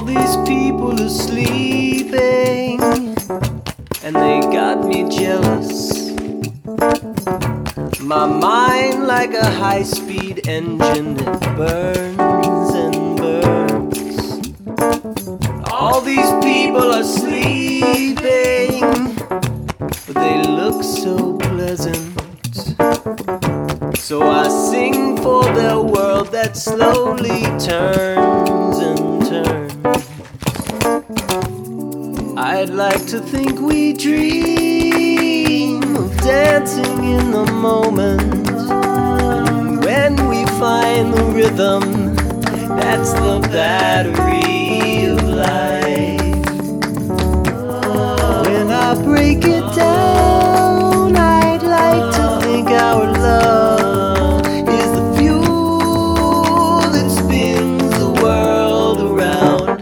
these people are sleeping, and they got me jealous. My mind like a high-speed engine that burns and burns. All these people are sleeping, but they look so pleasant. So I sing for their world that slowly turns and turns. I'd like to think we dream of dancing in the moment. And when we find the rhythm, that's the battery of life. When I break it down, I'd like to think our love is the fuel that spins the world around.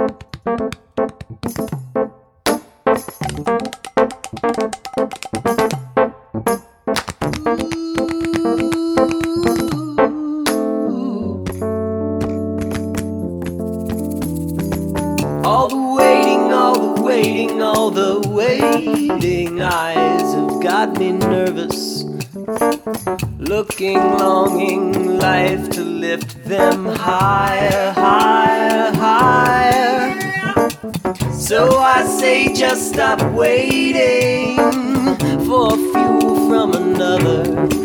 All the waiting, all the waiting, all the waiting eyes have got me nervous. Looking, longing, life to lift them higher, higher, higher. So I say just stop waiting for fuel from another,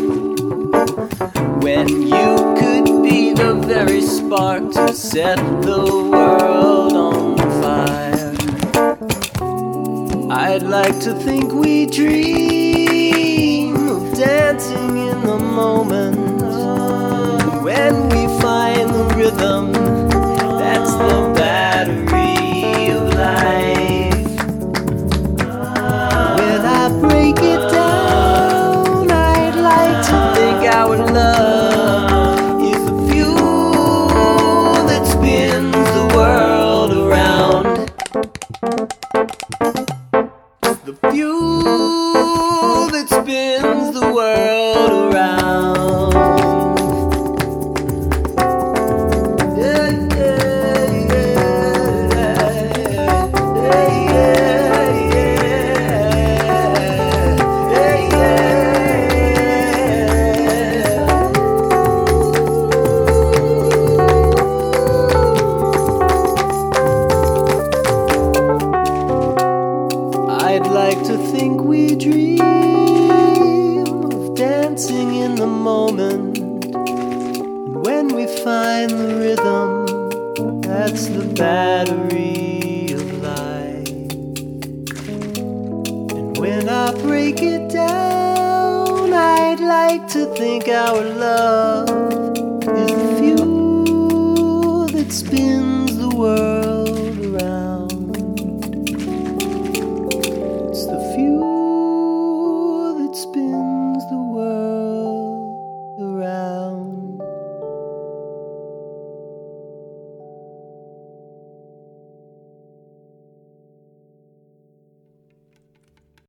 when you could be the very spark to set the world on fire. I'd like to think we dream of dancing in the moment. When we find the rhythm, that's the battery of life. When I break it down, I'd like to think our love is the fuel that spins the world around. The fuel that spins the world around. Yeah, yeah, yeah, yeah, yeah, I'd like to think we dream of dancing in the moment. And when we find the rhythm, that's the battery of life. And when I break it down, I'd like to think our love is the fuel that spins